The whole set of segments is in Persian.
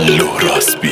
لو راسبی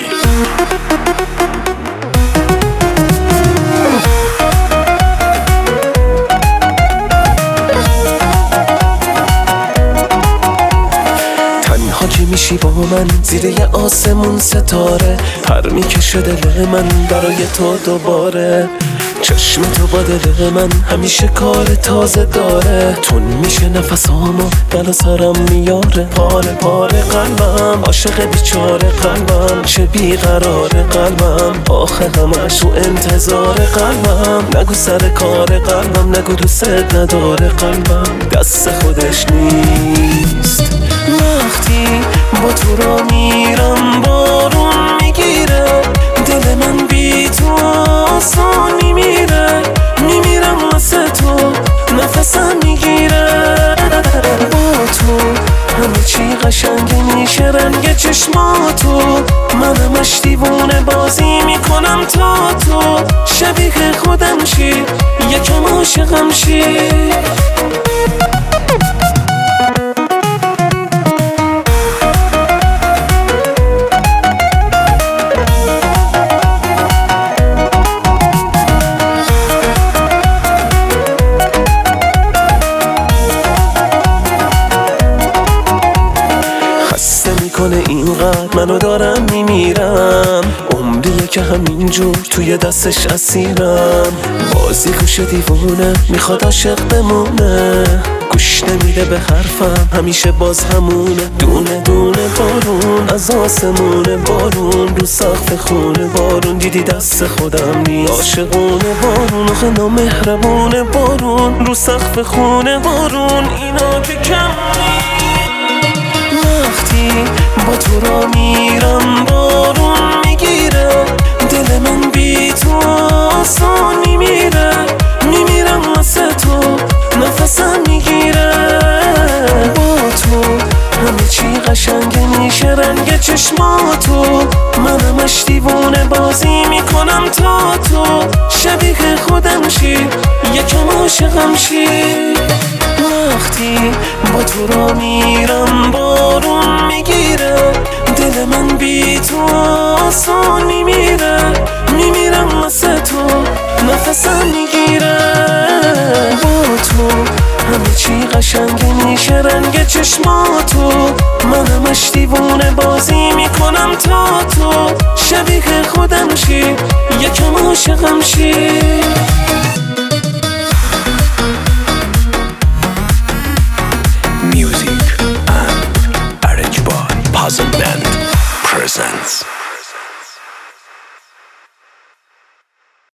تنها که میشی با من زیر یه آسمون ستاره، پر میکشه دل من برای تو دوباره. چشم تو با دل من همیشه کار تازه داره، تون میشه نفسامو دل و سرم میاره. پاره پاره قلبم عاشق بیچاره قلبم، چه بیقرار قلبم آخه همش تو انتظار قلبم. نگو سر کار قلبم، نگو دوست نداره قلبم، دست خودش نیست. وقتی با تو را میرم بارون میگیره، دل من بی تو آسان میمیره. میمیرم واسه تو نفسم میگیره. با تو همه چی قشنگه میشه، رنگ چشماتو من همش دیوونه بازی میکنم تا تو شبیه خودم شی، یکم عاشقم شی. میکنه اینقدر منو دارم میمیرم، عمریه که همینجور توی دستش اسیرم. بازی گوش دیوونه میخواد عاشق بمونه، گوش نمیده به حرفم همیشه باز همونه. دونه دونه بارون از آسمونه، بارون رو سقف خونه، بارون دیدی دست خودم نیست. عاشقونه بارون آخه نامهربونه، بارون رو سقف خونه، بارون اینا که کم نیست. وقتی با تو را میرم بارون میگیره، دل من بی تو آسان میمیره. میمیرم واسه تو نفسم میگیره. با تو همه چی قشنگه میشه، رنگ چشماتو من همش دیوونه بازی میکنم تا تو شبیه خودم شی، یکم عاشقم شی. وقتی با تو را میرم بارون میگیره، دل من بی تو آسان میمیره. میمیرم واسه تو نفسم میگیره. با تو همه چی قشنگه میشه، رنگ چشماتو من همش دیوونه بازی میکنم تا تو شبیه خودم شی، یکم عاشقم شی. Music and arranged by Puzzle Band presents